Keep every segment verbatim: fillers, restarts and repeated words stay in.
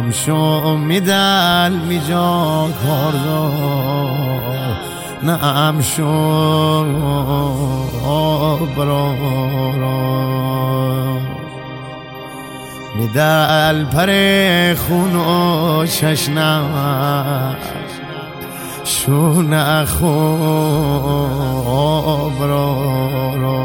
امشو میدل میجا کاردار نه امشو برا میدل پر خون و چشنم شونه خوب را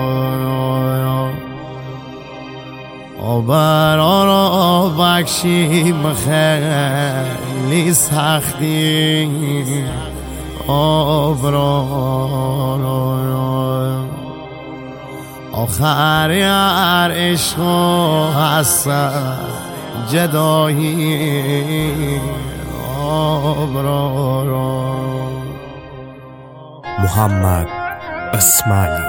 آبرا را بکشیم خیلی سختی آبرا آخر یار عشق و حسن جدایی آبرا محمد اسماعیلی.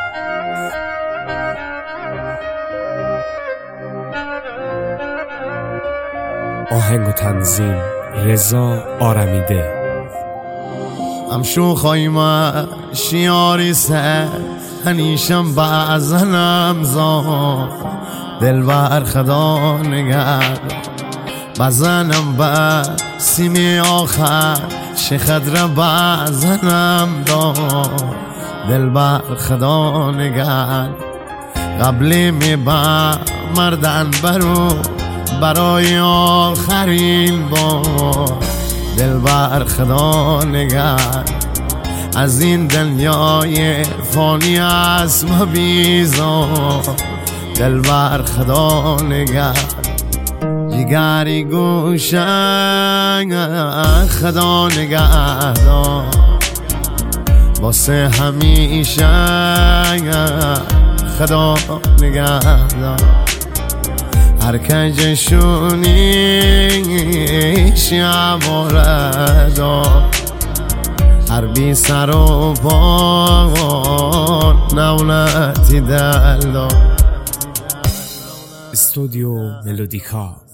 آهنگ و تنظیم رضا آرمیده. امشو خواهیم شیاری سه هنیشم بعضنم زان دل بر خدا نگرد بزنم با سیمی آخر شخد را بزنم داد دل بر خدا نگرد قبلی می با مردن برو برای آخرین بار دل بر خدا نگرد از این دنیای فانی است مبیزار دل بر خدا نگرد جگری گوشنگ خدا نگهدار واسه همیشه خدا نگهدار هر کنجشونی شمارده هر بی سر و پا نولتی دل دار. استودیو ملودیکا.